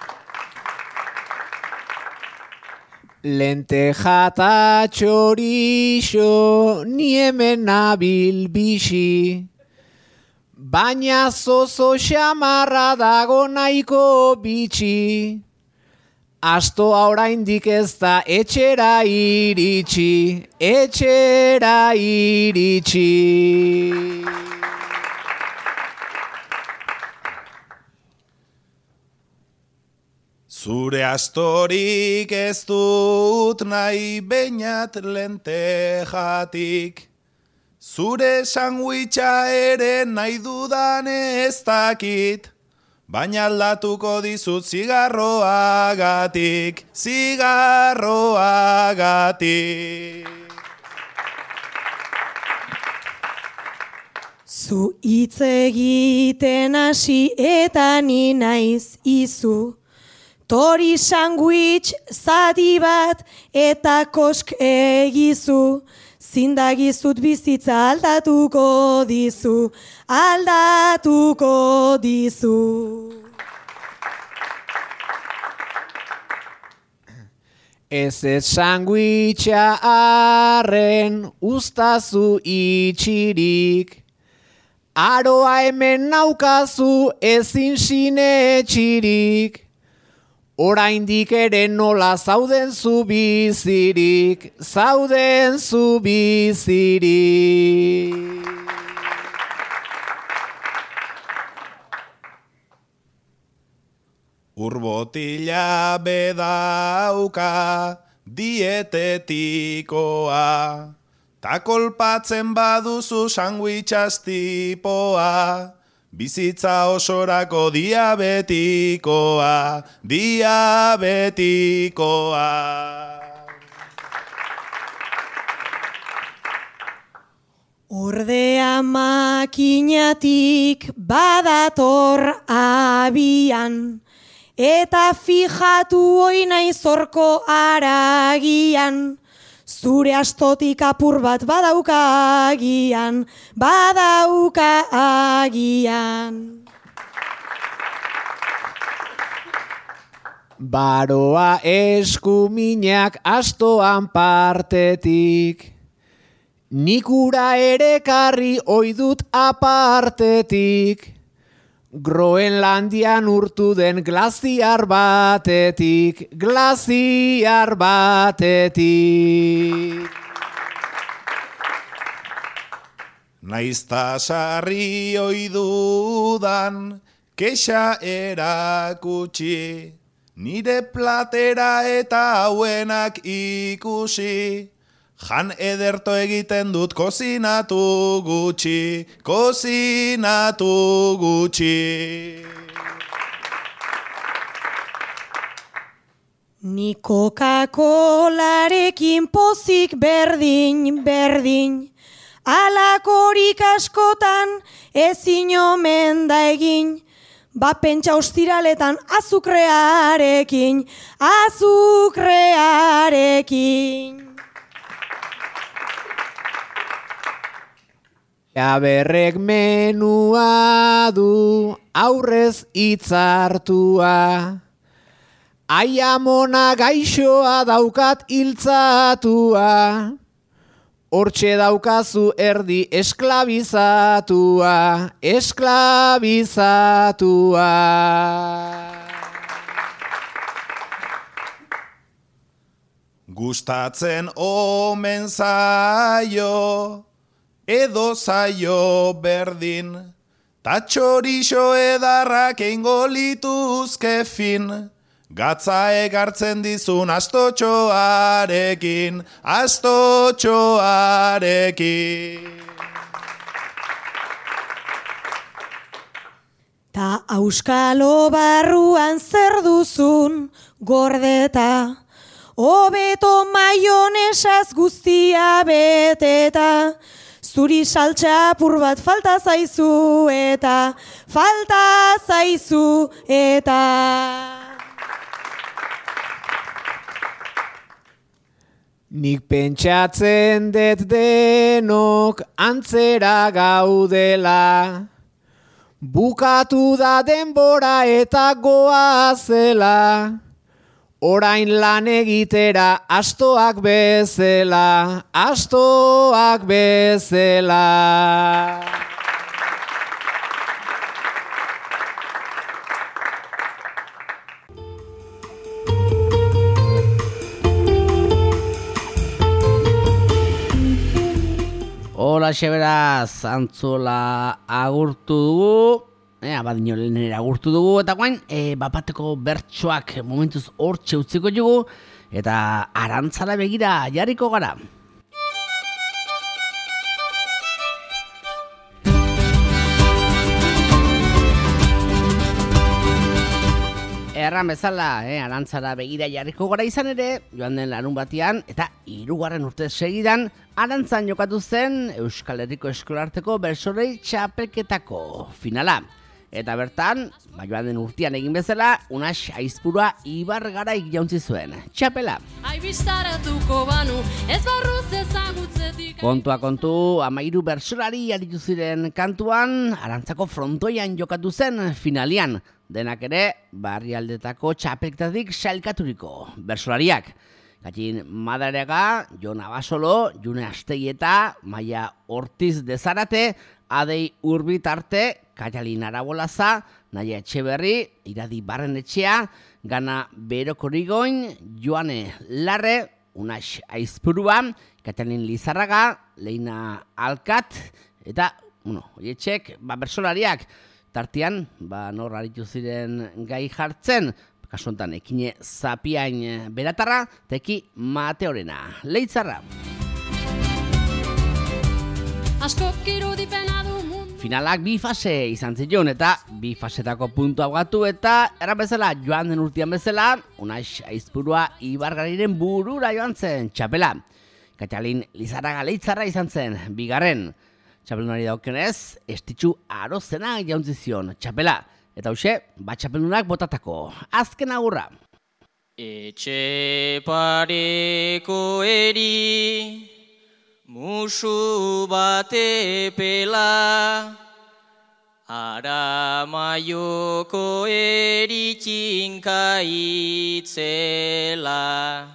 H: Lenteja eta txorixo ni hemen nabil bixi. Baina zozo xamarra dago nahiko bitxi. Astoa oraindik ez da etxera iritsi, etxera iritsi.
J: Zure astorik ez dut nahi beinat lentejatik. Zure sandwicha ere nahi dudan ez dakit. Baina aldatuko dizut zigarroagatik, zigarroagatik.
I: Zu hitz egiten hasi eta ni naiz izu. Tori sandwich zati bat eta kosk egizu. zindagizut bizitza aldatuko dizu, aldatuko dizu.
H: Ez ez sandwitcha arren ustazu itxirik, aroa hemen naukazu ezin sinetxirik, oraindik ere nola zauden zu bizirik, zauden zu bizirik.
J: Urbotila bedauka dietetikoa, ta kolpatzen baduzu sandwichaz tipoa, bizitza osorako diabetikoa, diabetikoa.
I: Ordea makinatik badator abian, eta fijatu hoi naiz horko aragian, zure astotik apur bat badauka agian, badauka agian.
H: Baroa eskuminak astoan partetik, nik ura ere karri oidut apartetik, Groenlandian urtu den glaziar batetik, glaziar batetik.
J: Naizta sarri oidudan, kexa erakutsi, nire platera eta hauenak ikusi, jan ederto egiten dut kozinatu gutxi, kozinatu gutxi.
I: Ni Coca-Colarekin pozik berdin, berdin, alakorik askotan ezin omen da egin, ba pentsa ostiraletan azukrearekin, azukrearekin.
H: Aberrek menua du aurrez hitzartua, aiamona gaixoa daukat hiltzatua, hortxe daukazu erdi esklabizatua, esklabizatua.
J: Gustatzen omen zaio, edo zaio berdin, ta txorixo edarrak eingo lituzke fin, gatza egartzen dizun astotxoarekin, astotxoarekin.
I: Ta auskalo barruan zer duzun gordeta, hobeto maionesaz guztia beteta, zuri saltxa apur bat falta zaizu eta, falta zaizu eta.
H: Nik pentsatzen dut denok antzera gaudela, bukatu da denbora eta goazela, orain lan egitera astoak bezela, astoak bezela.
A: Hola, xeberaz, antzola agurtu dugu. Ea, badino lehenera agurtu dugu. Eta guain, e, bapateko bertsoak momentuz hortxe utziko dugu. Eta arantzara begira jarriko gara. Erran bezala, eh, arantzara begira jarriko gara izan ere, joan den larun batian, eta hirugarren urte segidan, arantzan jokatu zen Euskal Herriko Eskolarteko bertsolari txapelketako finala. Eta bertan, ba, joan den urtean egin bezala, Unax Aizpurua Ibargaraik jauntzi zuen. Txapela!
K: Aibistaratuko banu, ez barruz ezagutzetik.
A: Kontua kontu, amairu bertsolari aritu ziren kantuan, Arantzako frontoian jokatu zen finalian. Denak ere, barrialdetako txapelketatik sailkaturiko bertsolariak. Katin Madarega, Jon Abasolo, June Asteieta, Maia Ortiz de Zarate, Adei Urbitarte, Katalin Arabolaza, Naia Etxeberri, Iradi Barrenetxea, Gana Berokorigoin, Joane Larre, Unax Aizpurua, Katalin Lizarraga, Leina Alkat, eta, bueno, oietxek, ba, bersolariak, tartian, ba, nor aritu ziren gai jartzen, kasu honetan Ekine Zapiain Beratarra, teki Mateorena. Leitzarra.
K: Askok irudipena du mundu.
A: Finalak bi fase izan zion eta bi fasetako puntua gatu eta erran bezala joan den urtean bezala, Unax Aizpurua Ibargariren burura joan zen txapela. Katalin Lizarraga Leitzarra izan zen, bigarren. Txapelunari daukionez, Estitxu Arozena jauntzi zion txapela. Eta hoxe, bat txapelunak botatako. Azken agurra.
L: Etxe pareko eri, musu bate pela, ara maioko eri txinka itzela,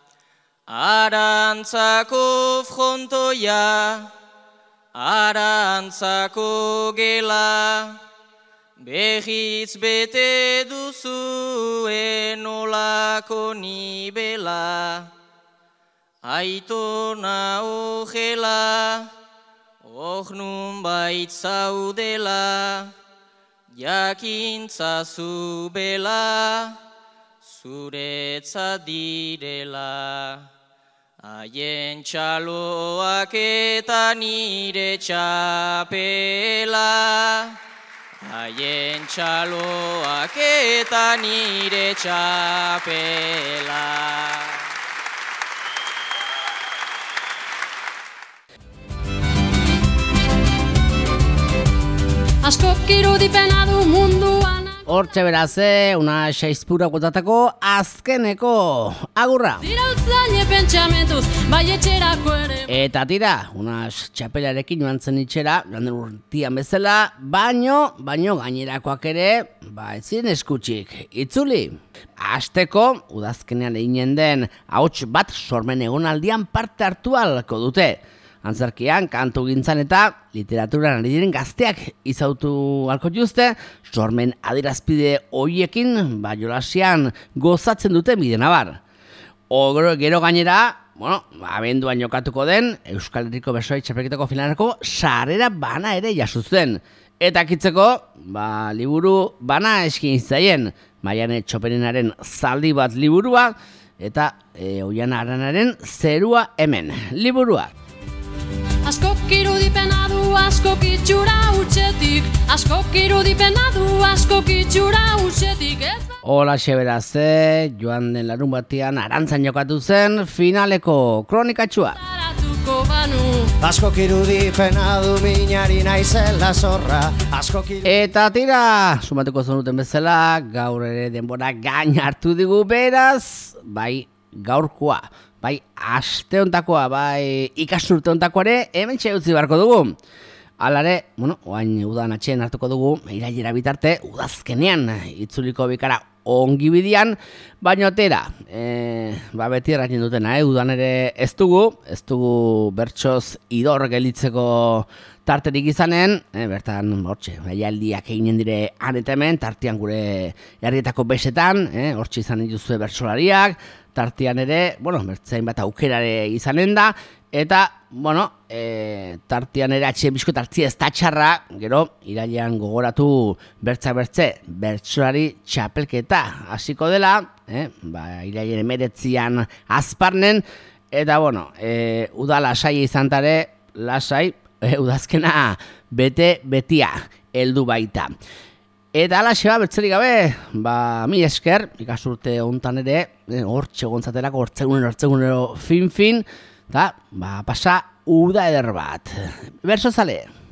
L: arantzako frontoia, arantzako gela, behiz bete duzuen olako nibela, aitona ojela, oh nun bait zaudela, jakintza zubela, zuretzat direla. Haien txaloak eta nire txapela, haien txaloak eta nire txapela.
K: Askok irudipena du munduan.
A: Hortxe beraze, Unax Aizpurua botatako azkeneko agurra.
K: Zirautzaile pentsamentus, bai etxerako ere.
A: Eta tira, Unax txapelarekin joan zen itxera, joan den urtean bezala, baino, baino gainerakoak ere, ba, ez ziren eskutsik, itzuli. Hasteko, udazkenean eginen den, ahots bat sormen egonaldian parte hartu ahalko dute. Antzerkian, kantu gintzan eta literaturan ari diren gazteak izautu ahalko juzte, sormen adierazpide hoiekin, ba, jolasian gozatzen dute bide nabar. Ogro gero gainera, bueno, abenduan jokatuko den, Euskal Herriko Bertsolari Txapelketako finalerako sarrera bana ere jasuzten. Eta kitzeko, ba, liburu bana eskin zaien, Maiane Txoperenaren zaldi bat liburua, eta e, Oiana Aranaren Zerua hemen liburua.
K: Askok irudipena du, askok itxura utxetik, askok irudipena du, askok itxura utxetik.
A: Hola xeberaze, joan den larun batean Arantzan jokatu zen finaleko kronikatxua.
M: Askok irudipena du, minari naizela zorra, askok irudipena...
A: Eta tira, sumatuko zenuten bezala, gaur ere denbora gain hartu digu beraz, bai gaurkoa. Bai, aste hontakoa, bai ikasturte hontakoa ere, hemen utzi beharko dugu. Alare, bueno, oain udan atxeen hartuko dugu, irailera bitarte, udazkenean, itzuliko bikara ongi bidian, baina tera, e, ba beti errakin dutena, eh? Udan ere ez dugu, ez dugu bertsoz idor gelitzeko tarterik izanen, eh, bertan, hortxe, jaialdiak eginen dire han eta hemen, tartean gure herrietako besetan, eh, hortxe izan dituzue bertsolariak, tartean ere, bueno, bertzain bat aukerare izanen da, eta, bueno, e, tartean ere atxien bizko tartzia ez tatxarra, gero, irailean gogoratu bertza bertze, bertsolari txapelketa hasiko dela, eh, ba, irailean emeretzian azparnen, eta, bueno, e, uda lasai izan tare, lasai, e, udazkena bete betia, heldu baita. Eta ala xeba bertzerik gabe, ba, mi esker, ikasturte hontan ere, hortxe gontzaterako, hortzegunero, hortzegunero, fin-fin, eta, ba, pasa uda eder bat. Berso zale.